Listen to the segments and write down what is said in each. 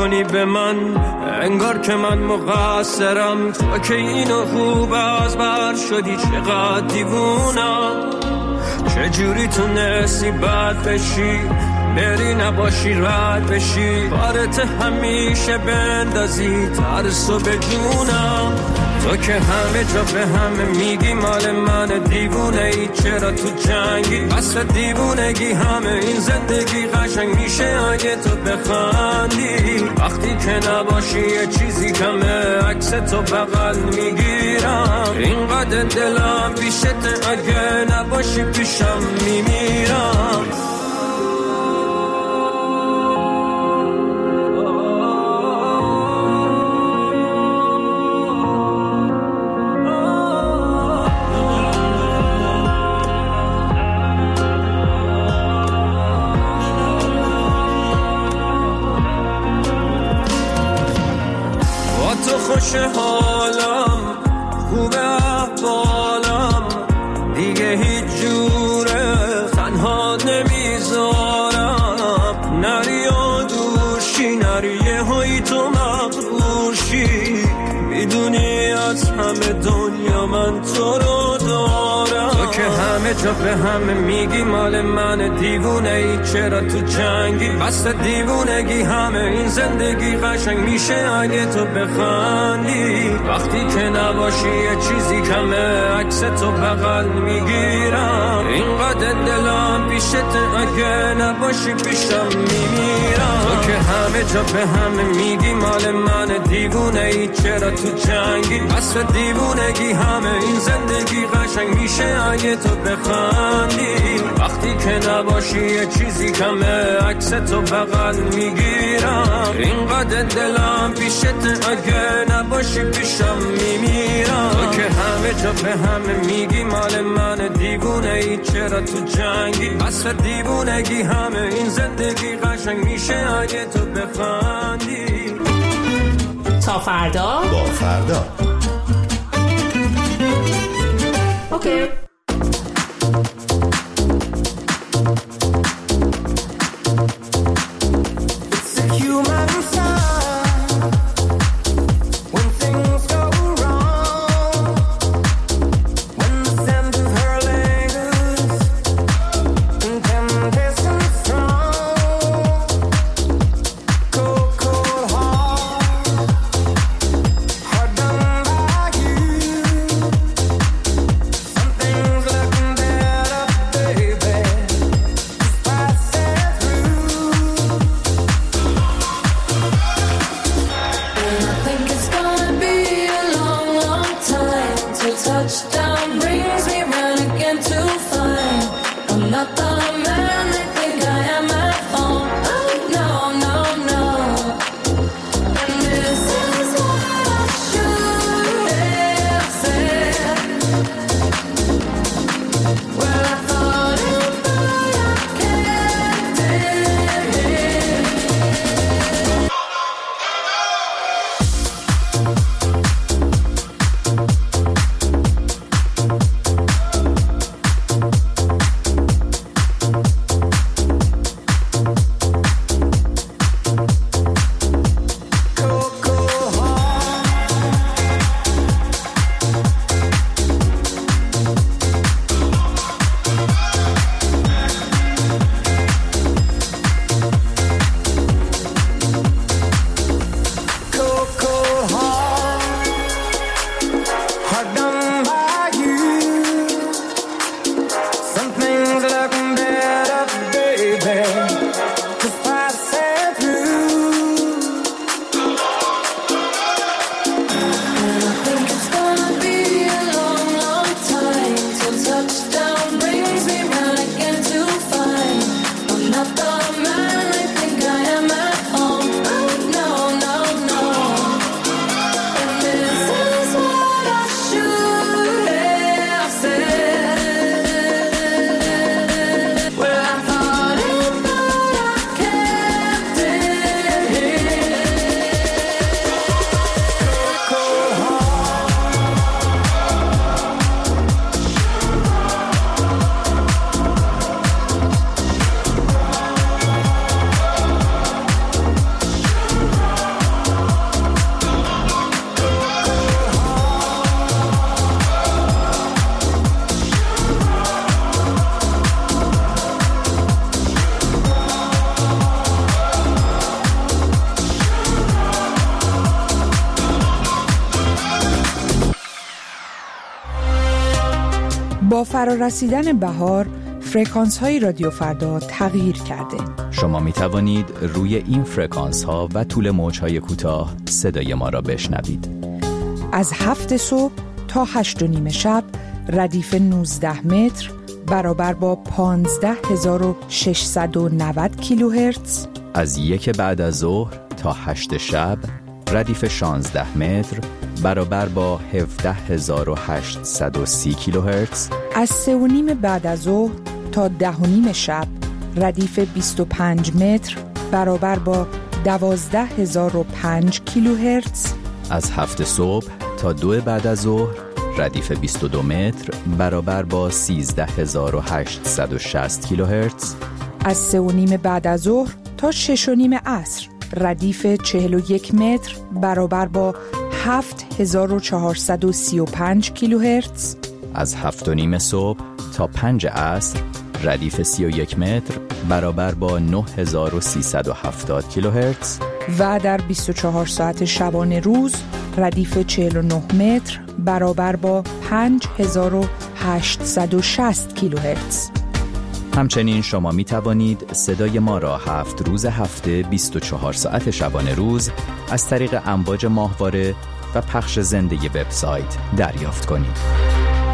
میکنی به من، انگار که من مقصرم. تو که اینو خوب از بر شدی، چقدر دیوونم. چجوری تونستی بد بشی، بری نباشی رد بشی، بارت همیشه بندازی ترسو به جونم. تو که همه جا به همه میگی مال من، دیوونه ای چرا تو جنگی؟ اصلا دیوونگی همه این زندگی قشنگ میشه اگه تو بخندی. وقتی که نباشی یه چیزی کمه، عکس تو بغل میگیرم. اینقدر دلم پیشت، اگه نباشی پیشم میمیرم. خوش حالم، خوب احوالم، دیگه هیچ جوره تنها نمیذارم. نری و دوشی، نری یه هایی تو مغروشی، میدونی از همه دنیا من تو رو دارم. تو که همه جا به همه میگی مال من، دیوونه ای چرا تو جنگی؟ بس دیوونگی همه این زندگی قشنگ میشه اگه تو بخندی. وقتی که نباشی یه چیزی کمه، عکس تو بغل میگیرم. اینقدر دلم پیشت، اگه نباشی پیشم میمیرم. تو که همه جا به همه میگی مال من، دیوونه ای چرا تو جنگی؟ بس دیوونگی همه این زندگی قشنگ میشه اگه تو بخندی. وقتی که نباشی یه چیزی کمه، عکس تو بغل میگیرم. اینقدر دلم پیشت، اگه نباشی پیشم میمیرم. تو که همه جا به همه میگی مال من، دیوونه ای چرا تو جنگی؟ بس دیوونگی همه این زندگی قشنگ میشه اگه تو بخندی. تا فردا با فردا. اوکی. Something با فرارسیدن بهار، فرکانس های رادیو فردا تغییر کرده. شما می توانید روی این فرکانس ها و طول موج های کوتاه صدای ما را بشنوید. از 7 صبح تا 8:30 شب ردیف 19 متر برابر با 15690 کیلوهرتز. از 1 بعد از ظهر تا 8 شب ردیف 16 متر برابر با 17830 کیلوهرتز. از 3:30 بعد از ظهر تا 10:30 شب ردیف 25 متر برابر با 12005 کیلوهرتز. از 7 صبح تا 2 بعد از ظهر ردیف 22 متر برابر با 13860 کیلوهرتز. از 3:30 بعد از ظهر تا 6:30 عصر ردیف 41 متر برابر با 7435 کیلوهرتز. از 7:30 صبح تا 5 عصر ردیف 31 متر برابر با 9370 کیلوهرتز. و در 24 ساعت شبانه روز ردیف 49 متر برابر با 5860 کیلوهرتز. همچنین شما می توانید صدای ما را 7 روز هفته 24 ساعت شبانه روز از طریق امواج ماهواره و پخش زنده وبسایت دریافت کنید.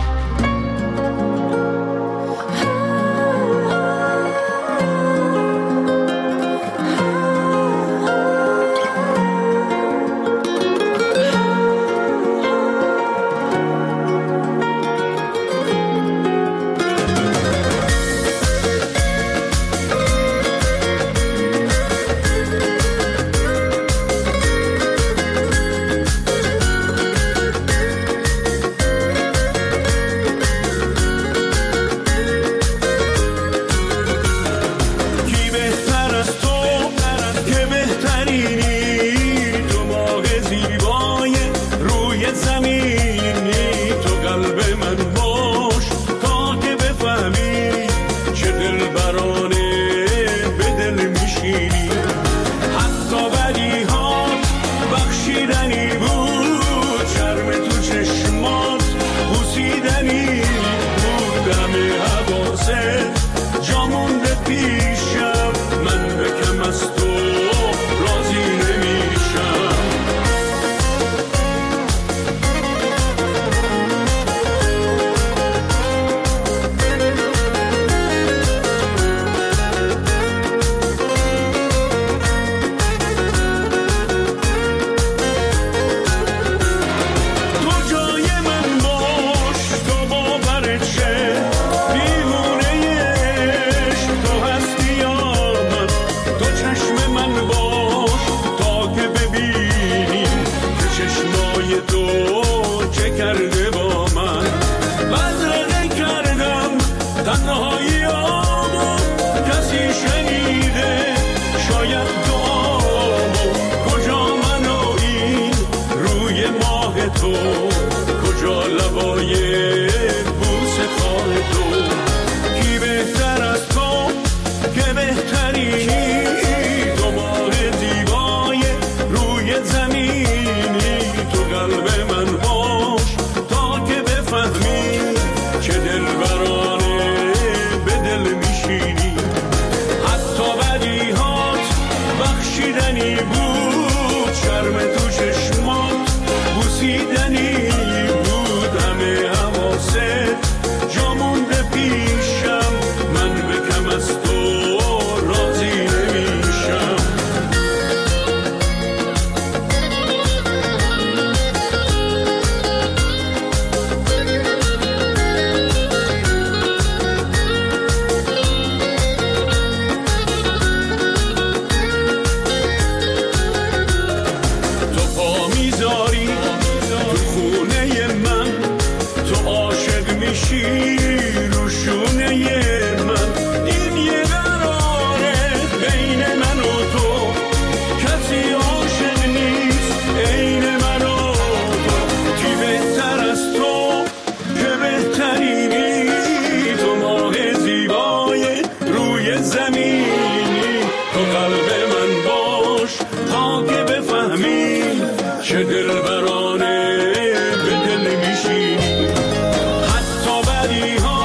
چه دلبرانه به دل میشینی، حتی بدی ها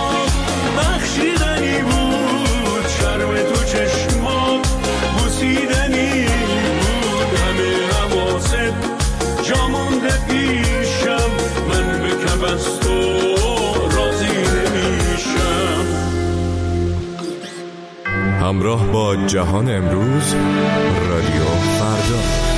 همراه با جهان امروز، رادیو فردا.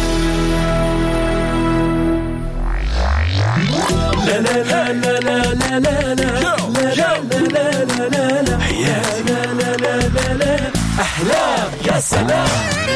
احلام یا سلام.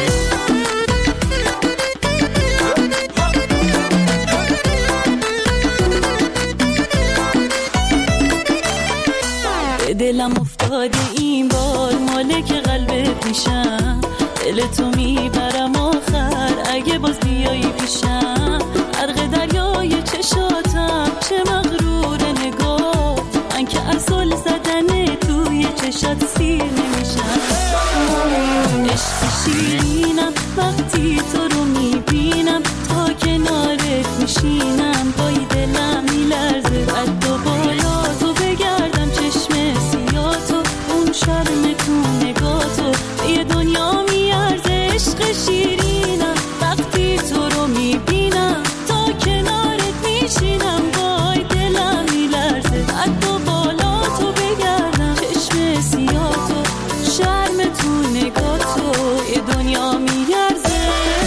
دلم افتاده این بار مالک قلبت میشم، دل تو میبرم آخر اگه باز بیایی پیشم. غرق دریای چشاتم چه مغرور نگاه، من که اصل زدن توی چشات سیر نمیشم. عشق شیرینم وقتی تو رو میبینم، تا کنارت میشینم پای دلم میلرزه. قد و بالا تو بگردم چشم سیاتو، اون شرم تو نگاتو یه دنیا میارزه. عشق شیرینم وقتی تو رو میبینم، تا کنارت میشینم پای دلم میلرزه. قد و بالا تو بگردم چشم سیاتو، شرم تو نگاتو یه دنیا میارزه.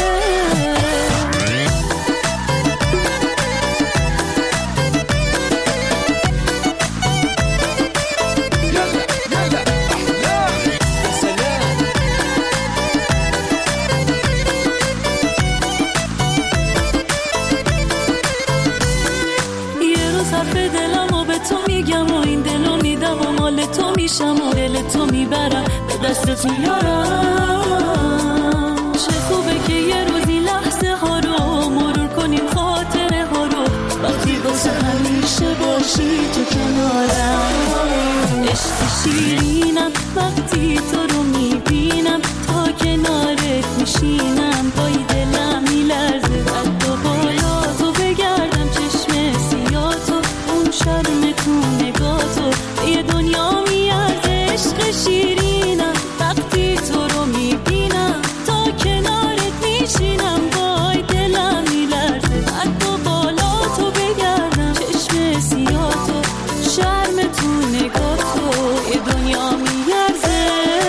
تو میشم و دل تو میبرم به دستت میارم. چه خوبه که یه روزی لحظه ها رو مرور کنیم، خاطره ها رو، وقتی واسه همیشه باشی تو کنارم. عشق شیرینم وقتی تو رو میبینم، تا کنارت میشینم پای دلم میلرزه. قد و بالا تو بگردم چشم سیاتو، اون شرم تو نگاتو یه دنیا میارزه. عشق شیرینم وقتی تو رو میبینم، تا کنارت میشینم وای دلم میلرزه. قد و بالا تو بگردم چشم سیاتو، شرم تو نگاتو یه دنیا میارزه.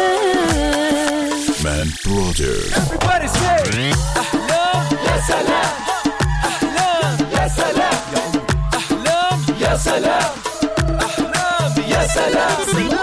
من برادر. Everybody say احلام یا سلام. احلام یا سلام. احلام یا سلام. احلام یا سلام.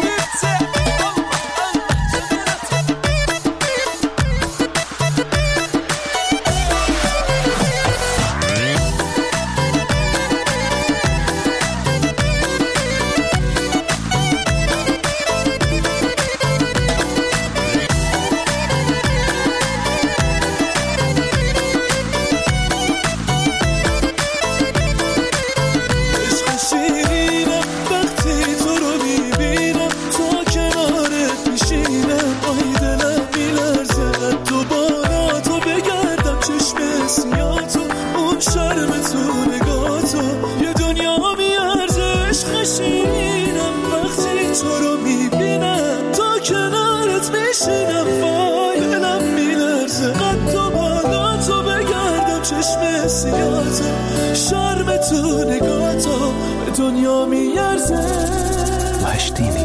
شرم تو نگاتو به دنیا میارزه. مشتینی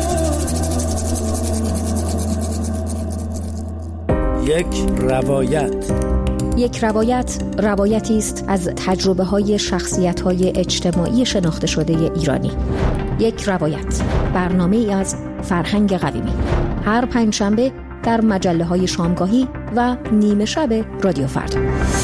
یک روایت روایتی است از تجربه های شخصیت های اجتماعی شناخته شده ایرانی. یک روایت، برنامه ای از فرهنگ قویمی، هر پنجشنبه در مجله های شامگاهی و نیمه شب رادیو فردا.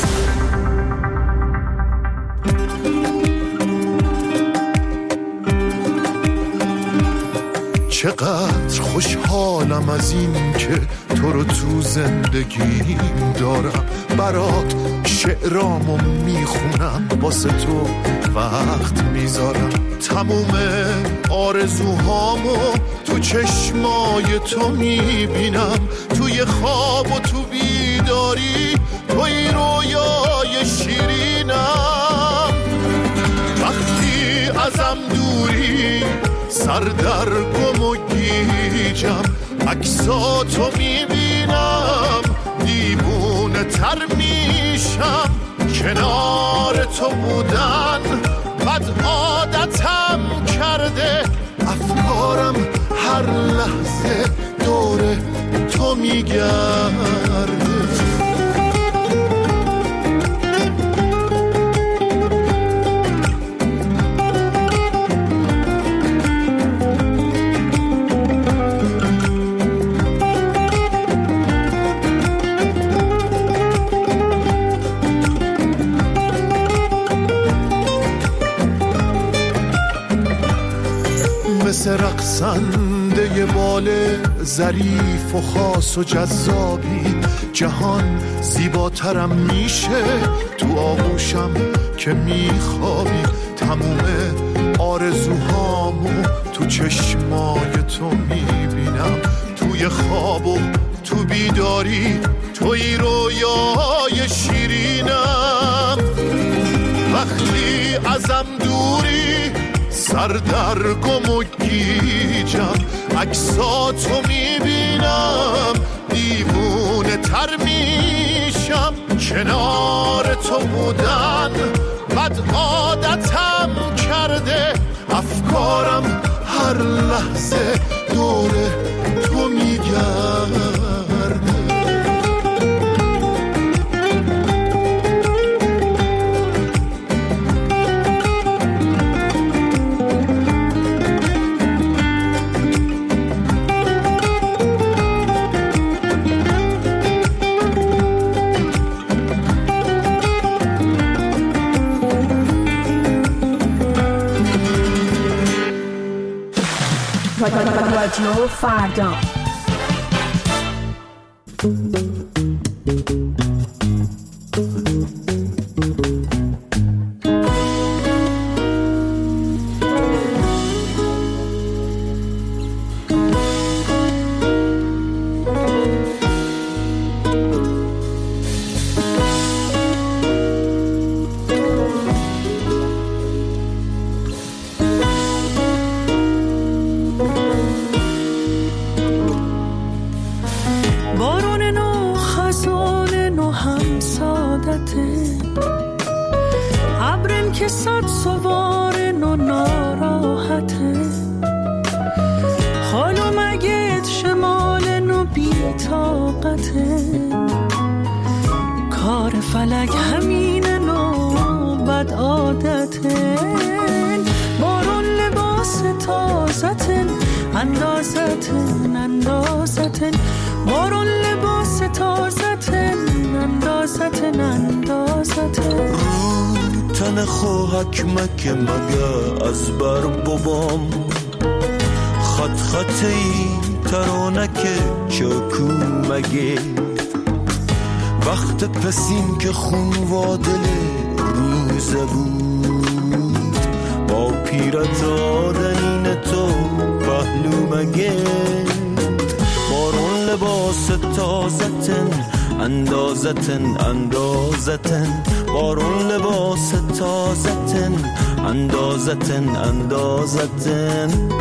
چقدر خوشحالم از این که تو رو تو زندگیم دارم، برات شعرامو میخونم، واسه تو وقت میذارم، تموم آرزوهامو تو چشمای تو میبینم، توی خواب و تو بیداری توی رویای شیرینم. وقتی ازم دوری سر در گم و گیجم، عکساتو میبینم دیوونه تر میشم، کنار تو بودن بد عادتم کرده، افکارم هر لحظه دور تو میگرده. مثل رقصنده بال ظریف و خاص و جذابی جهان زیباترم میشه تو آغوشم که میخوابی. تموم آرزوهامو تو چشمای تو میبینم، توی خواب و تو بیداری توی رویای شیرینم. وقتی ازم دوری سر در گم و گیجم، عکساتو میبینم دیوونه تر میشم. کنار تو بودن بد عادتم کرده، افکارم هر لحظه دور تو میگرده. رادیو فردا. فلک همینه نو بد عادتن. بارون لباس تازتن اندازتن اندازتن. بارون لباس تازتن اندازتن اندازتن. رو تن خوهک مکه مگه از بر بابام، خط خطی ترانک چاکو مگه. وقت پسیم که خون وادل روزه بود، با پیرت آدنین تو پهلو مگه. بارون لباس تازتن اندازتن اندازتن. بارون لباس تازتن اندازتن اندازتن.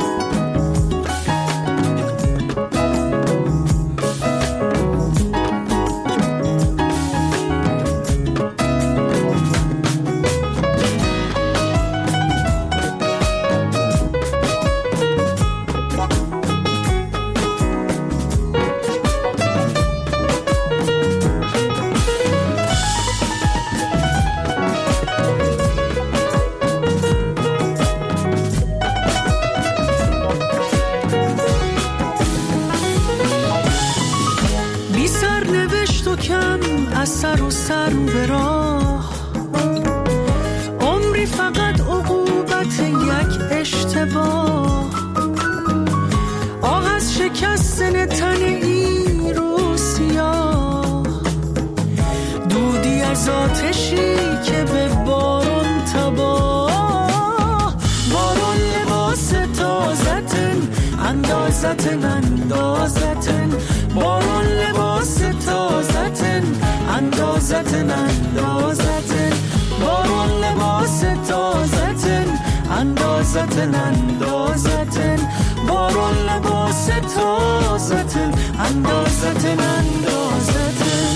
سر و سر به راه، عمری فقط عقوبت یک اشتباه. آه از شکستن تن این رو سیاه، دودی از آتشی که به بارون تباه. بارون لباس تازتن اندازتن اندازتن. بارون لباس تازتن اندازتن اندازتن. بارون لباس تازتن اندازتن اندازتن. بارون لباس تازتن اندازتن اندازتن.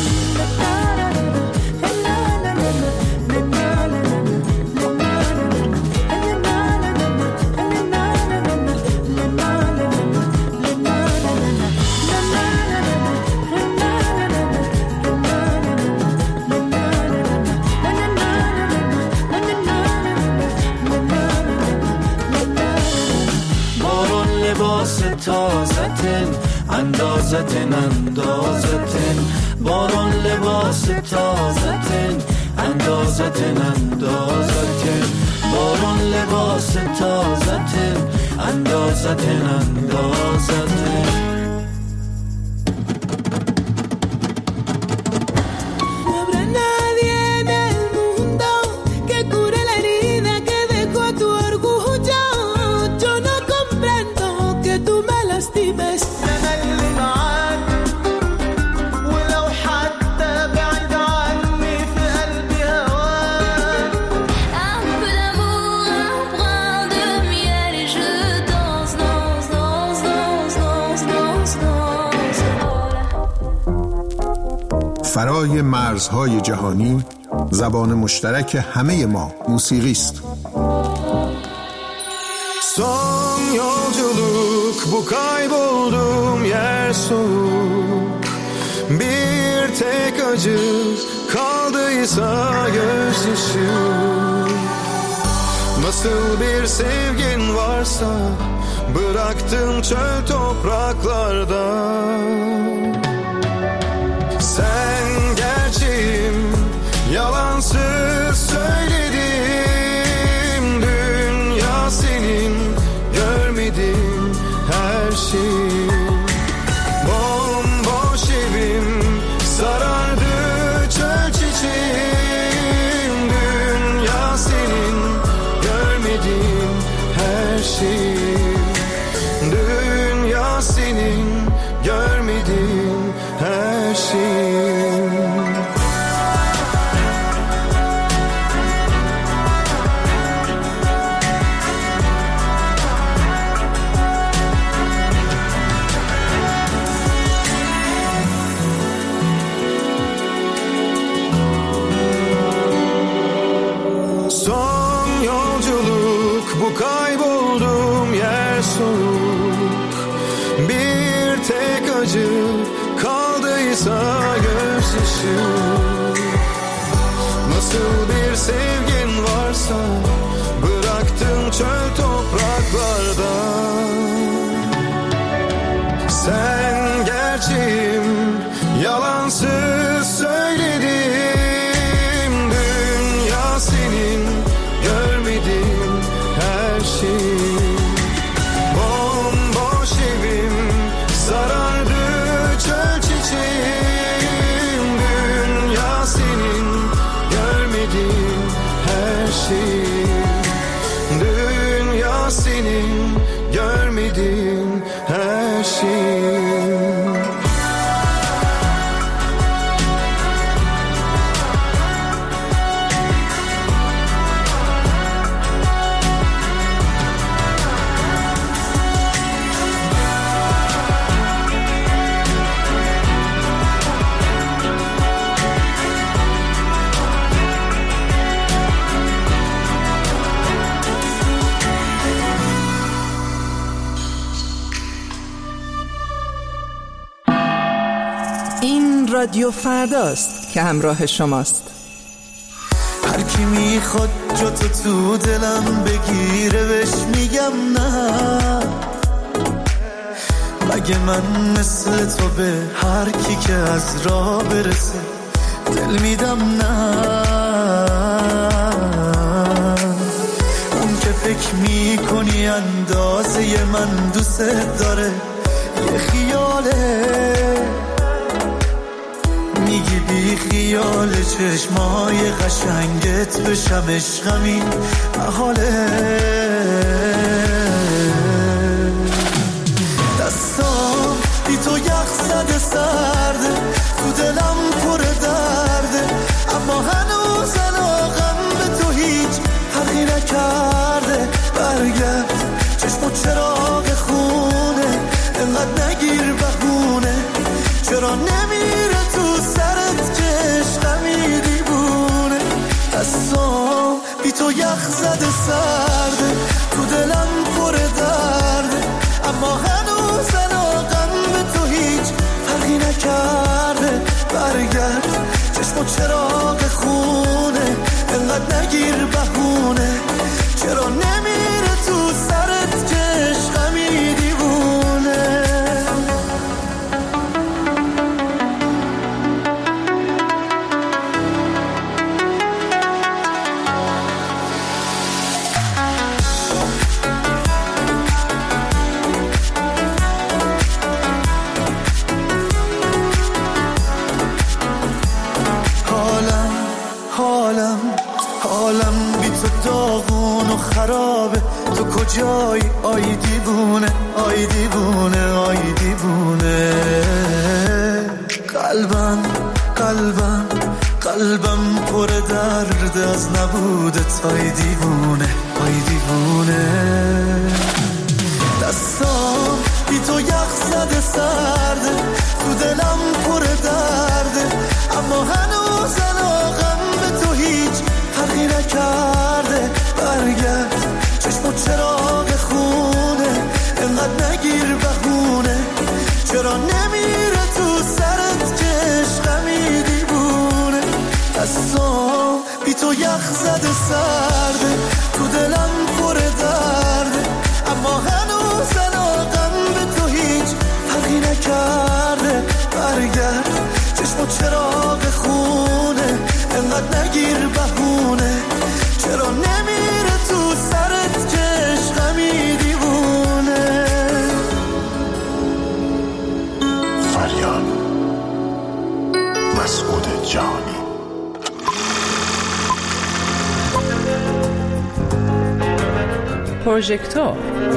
تازتن اندازتن اندازتن باران لباس تازتن اندازتن اندازتن باران لباس تازتن اندازتن اندازتن فرای مرزهای جهانی زبان مشترک همه ما موسیقی است. Son yolculuk bu kaybolduğum yer soğuk. Bir tek acı kaldıysa gözyaşı. Nasıl bir sevgin varsa bıraktım çöl topraklarda. Sen gerçeğim, yalansız söyledim. Dünya senin, görmedim her şeyi. Bomboş evim, sarardı çöl çiçeğim. Dünya senin, görmedim her şeyi. Dünya senin, görmedim her şeyi. Son yolculuk bu kaybolduğum yer soğuk. Bir tek acı kaldıysa gözyaşı. Nasıl bir sevgin varsa bıraktım çöl topraklarda. Sen gerçeğim, yalansız söyledim. Dünya senin, görmedim her şeyi. Bomboş evim, sarardı çöl çiçeğim. Dünya senin, görmedim her şeyi. Dünya senin, görmedim her şeyi. رادیو فرداست که همراه شماست. هر کی میخواد جا تو دلم بگیره بهش میگم نه. مگه من مثل تو به هر کی که از راه برسه دل میدم نه. اون که فکر میکنی اندازه من دوست داره یه خیاله. میگی بی خیال چشمای قشنگت بشم عشقم این محاله. دستام بی تو یخ زده سرده تو دلم پر درده اما هنوز علاقم به تو هیچ فرقی نکرده. برگرد چشم و چراغ خونه انقدر نگیر بهونه. چرا نمیره تو سرت که عشقمی دیوونه. دستام بی تو یخ زده سرده تو دلم پر درده اما هنوز علاقم به تو هیچ فرقی نکرده. برگرد چشم و چراغ خونه انقدر نگیر بهونه. چرا نمیره تو سرت که عشقمی دیوونه. حالم بی تو داغون و خرابه، تو کجایی آی دیوونه، آی دیوونه، آی دیوونه. قلبم پر درد از نبودت، آی دیوونه، آی دیوونه. دستام بی تو یخ زده سرده، تو دلم پر درده، اما هنوز علاقم به تو هیچ فرقی نکرده. برگرد چشم و چراغ خونه، انقدر نگیر بهونه، چرا نمیره تو سرت که عشقمی دیوونه. دستام بی تو یخ زده سرده، تو دلم پر درده، اما هنوز علاقم به تو هیچ فرقی نکرده. برگرد چشم و چراغ خونه، انقدر نگیر بهونه، چرا نمیره تو سرت که عشقمی دیوونه. فریاد مسعود جهانی. پروژکتور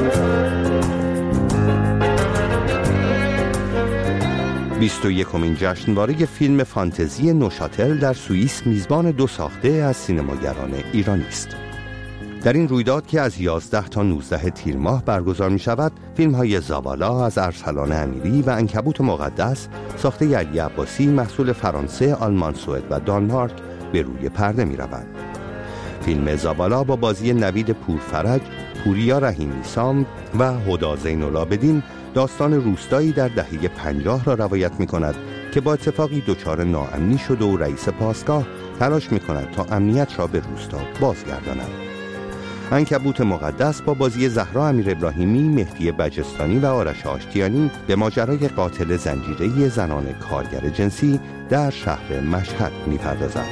21مین جشنواره فیلم فانتزی نوشاتل در سوئیس میزبان 2 ساخته از سینماگران ایرانی است. در این رویداد که از 11 تا 19 تیر ماه برگزار می شود، فیلم های زابالا از ارسلان امیری و عنکبوت مقدس ساخته علی عباسی محصول فرانسه، آلمان، سوئد و دانمارک به روی پرده می روند. فیلم زابالا با بازی نوید پورفرج، پوریا رحیمی سام و هدی زین‌العابدین داستان روستایی در دهه 50 را روایت می کند که با اتفاقی دچار ناامنی شده و رئیس پاسگاه تلاش می کند تا امنیت را به روستا بازگرداند. عنکبوت مقدس با بازی زهرا امیر ابراهیمی، مهدی بجستانی و آرش آشتیانی به ماجرای قاتل زنجیره‌ای زنان کارگر جنسی در شهر مشهد می پردازد.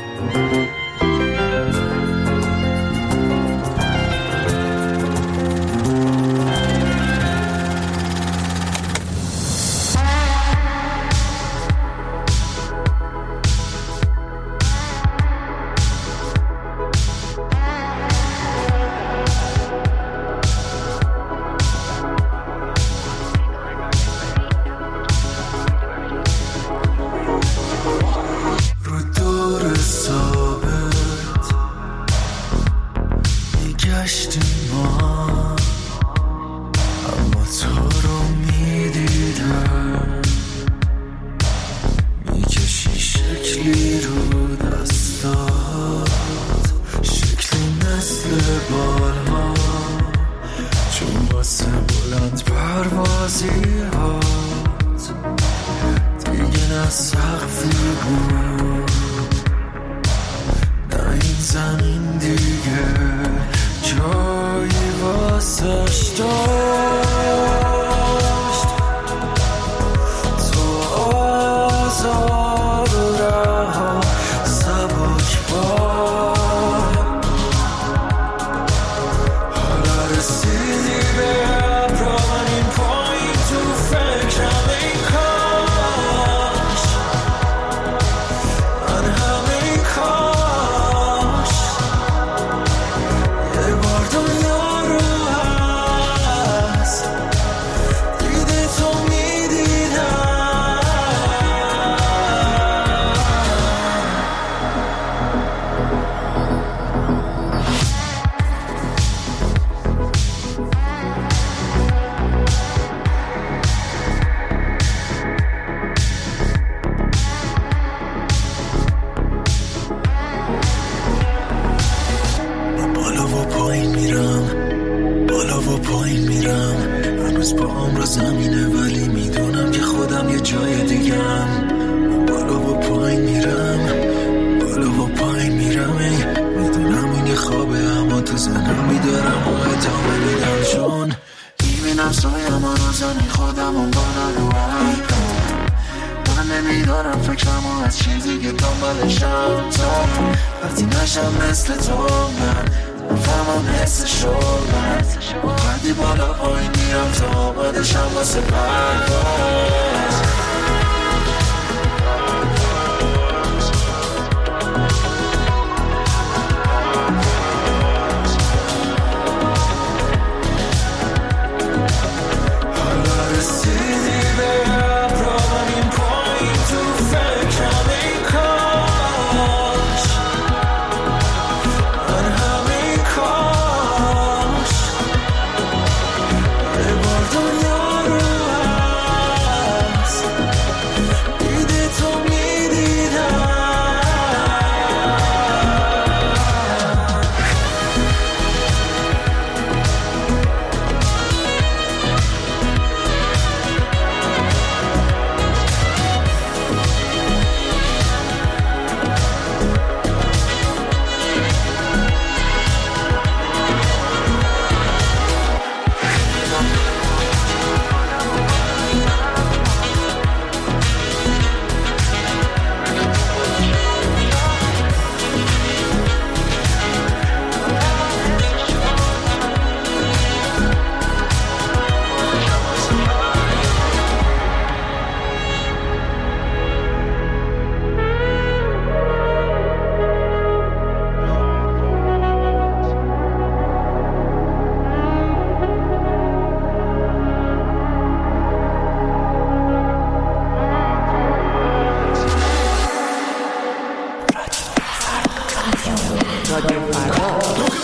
رادیو فردا.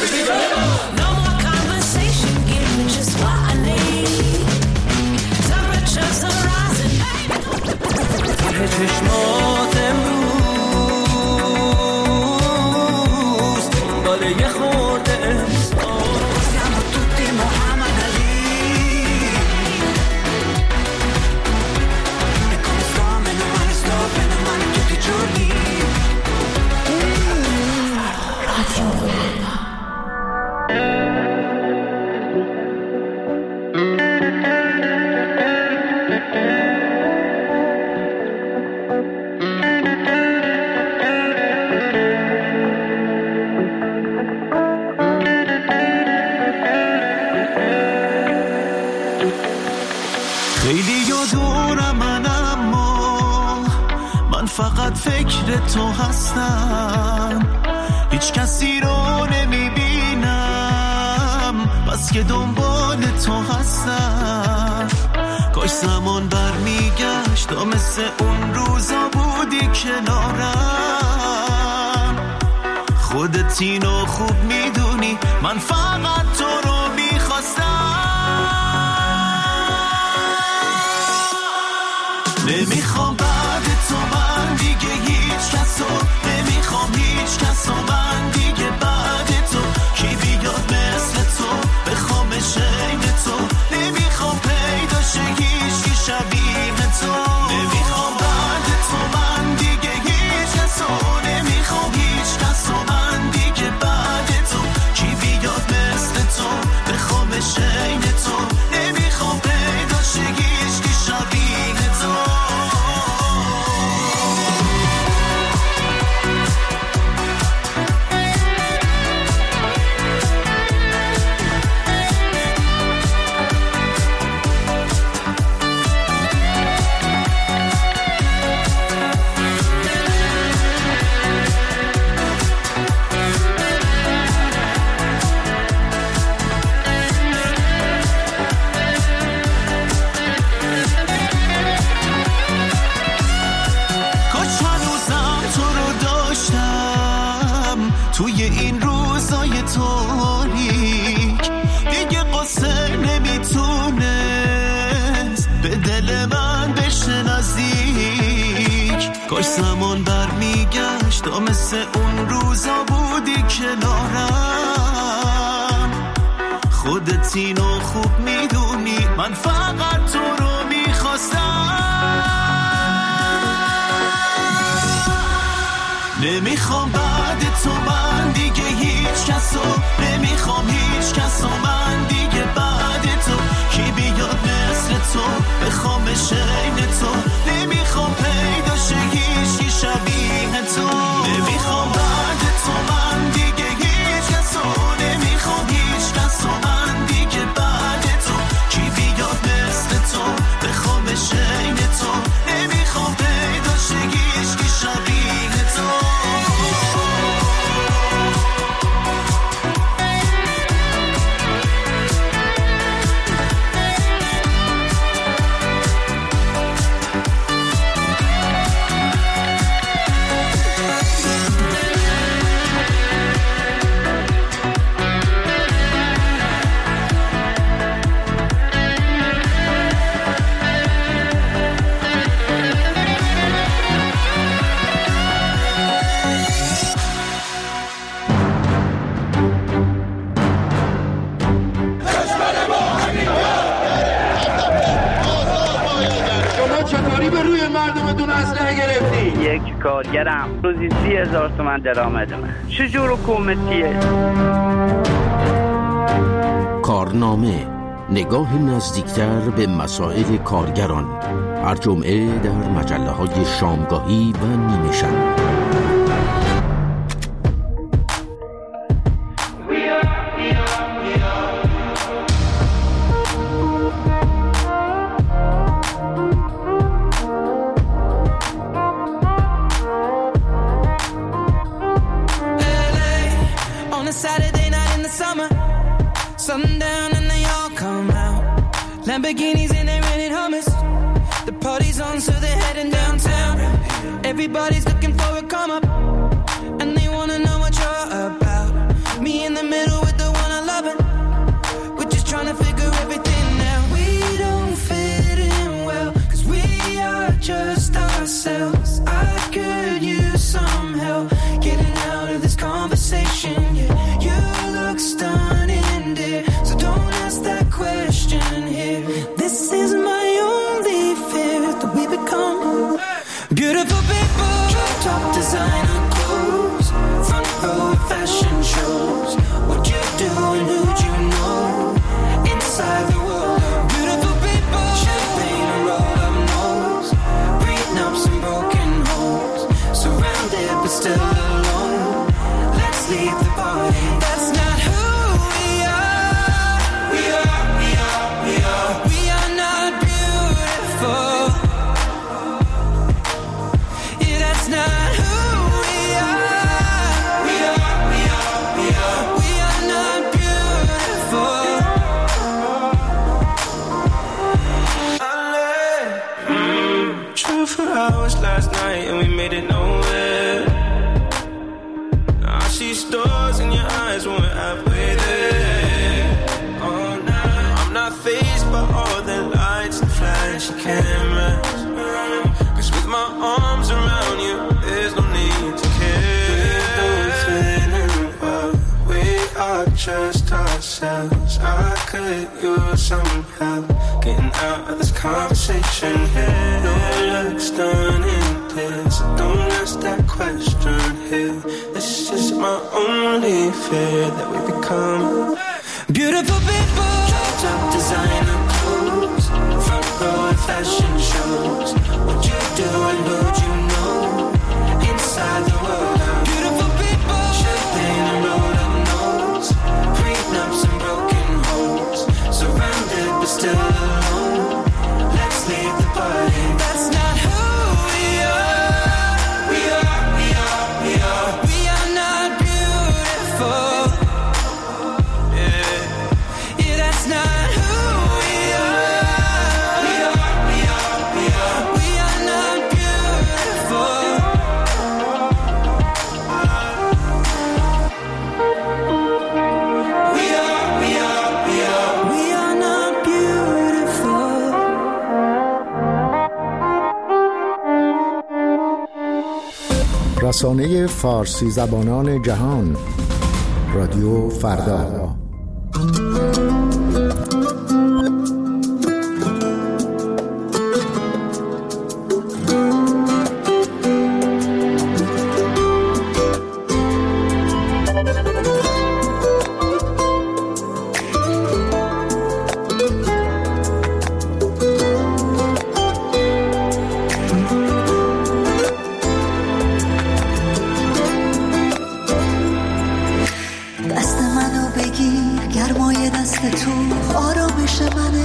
چشمات امروز دنبال یه خورده احساس siamo tutti Muhammad Ali e come sto meno male tutti i giorni فقط فکر تو هستم هیچ کسی رو نمیبینم بس که دنبال تو هستم کاش زمان برمیگشت و مثل اون روزا بودی کنارم خودت اینو خوب میدونی من فقط تو رو میخواستم نمیخوام بعد تو من دیگه هیچ کسو نمیخوام هیچ کسو من دیگه بعد تو کی بیاد مثل تو بخوام شین تو نمیخوام پیدا شه هیچ شبیه تو نمیخوام بعد تو من دیگه هیچ کسو نمیخوام هیچ کسو من دیگه بعد تو کی بیاد مثل تو بخوام شین تو نمیخوام پیدا شه هیچ شبیه تو توی این روزای تاریک دیگه قصه نمیتونست به دل من بشه نزدیک کاش زمان برمیگشت و مثل اون روزا بودی کنارم خودت اینو خوب میدونی من فقط تو رو میخواستم نمیخوام بعد تو من دیگه هیچ کسو نمیخوام هیچ کسو من دیگه بعد تو کی بیاد مثل تو بخوام شین تو نمیخوام پیدا شه هیچ شبیه تو نمیخوام بعد تو من دیگه هیچ کسو نمیخوام هیچ کسو من دیگه بعد تو کی بیاد مثل تو بخوام شین تو نمیخوام پیدا شه هیچ شبیه تو یک کارگرم روزی 30,000 تومان درآمد من چجور حکومتیه کارنامه نگاه نزدیکتر به مسائل کارگران هر جمعه در مجله‌های شامگاهی و نیمه شب Lamborghinis and they rented hummus. The party's on, so they're heading downtown. Everybody's looking for a come up, and they wanna know what you're about. made it nowhere. Now I see stars in your eyes when we're halfway there. Oh, now I'm not fazed by all the lights and flashy cameras. 'Cause with my arms around you, there's no need to care. Don't fit in well, we are just ourselves. I could use some help getting out of this conversation here. No looks done in this, so don't ask that question here. This is my only fear, that we become beautiful people. Dropped up designer clothes, front row at fashion shows. What you do and who you know inside the world. Beautiful people, champagne and rolled up nose, prenups and broken homes, surrounded but still alone. Let's leave the party. That's not who we are. We are, we are, we are. We are not beautiful. Yeah, yeah, that's not who we are. We are, we are, we are. We are not beautiful. We are, we are, we are. We are not beautiful. رسانه فارسی زبانان جهان، رادیو فردا. دست منو بگیر، گرمای دست تو آرامش منه.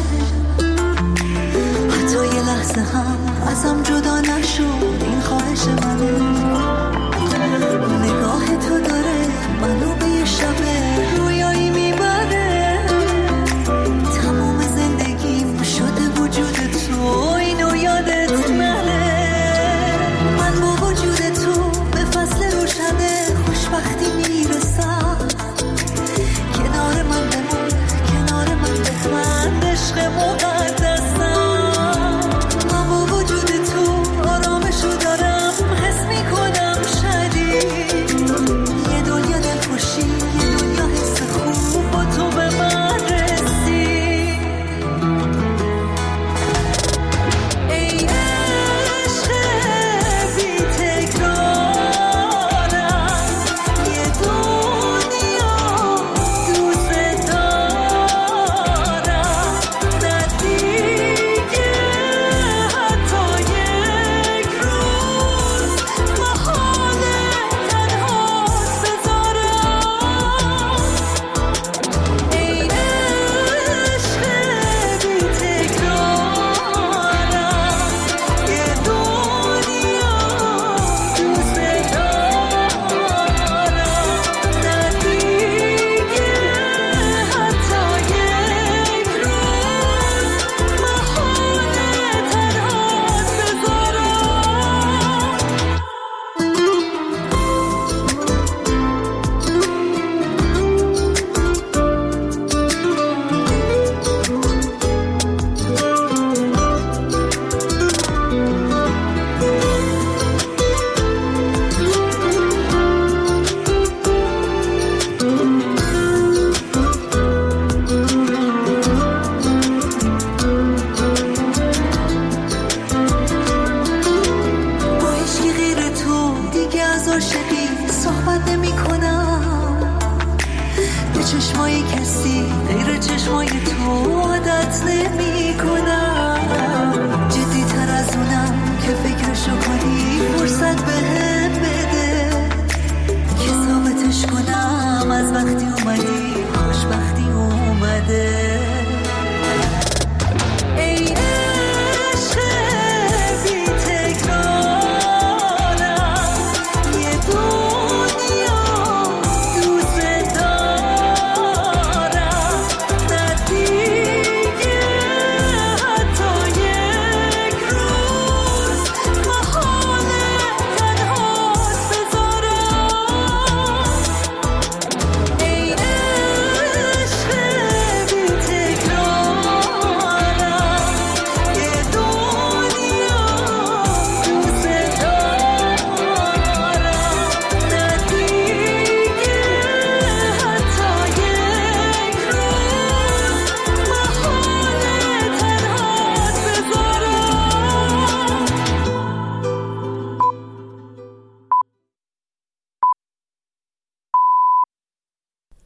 حتی یه لحظه هم ازم جدا نشو، این خواهش منه. نگاه تو داره منو به یه شب رویایی میبره. تمام زندگیم شده وجود تو، اینو یادت نره. من با وجود تو به فصل روشنه خوشبختی میرسم. کنار من بمون، کنار من بخند، عشق مقدسم. من با وجود تو آرامشو دارم، حس میکنم شدید. یه دنیا دلخوشی، یه دنیا حس خوب با تو به من رسید. ای عشق بی تکرارم، یه دنیا دوست دارم. نه دیگه حتی یک روز محاله تنهات بذارم. ای عشق بی تکرارم، یه دنیا دوست دارم. نه دیگه حتی یک روز محاله تنهات با هیچکی غیر تو دیگه از عاشقی صحبت نمی کنم. به چشمای کسی غیر چشمای تو عادت نمی کنم. جدی تر از اونم که فکرشو کنی فرصت بهم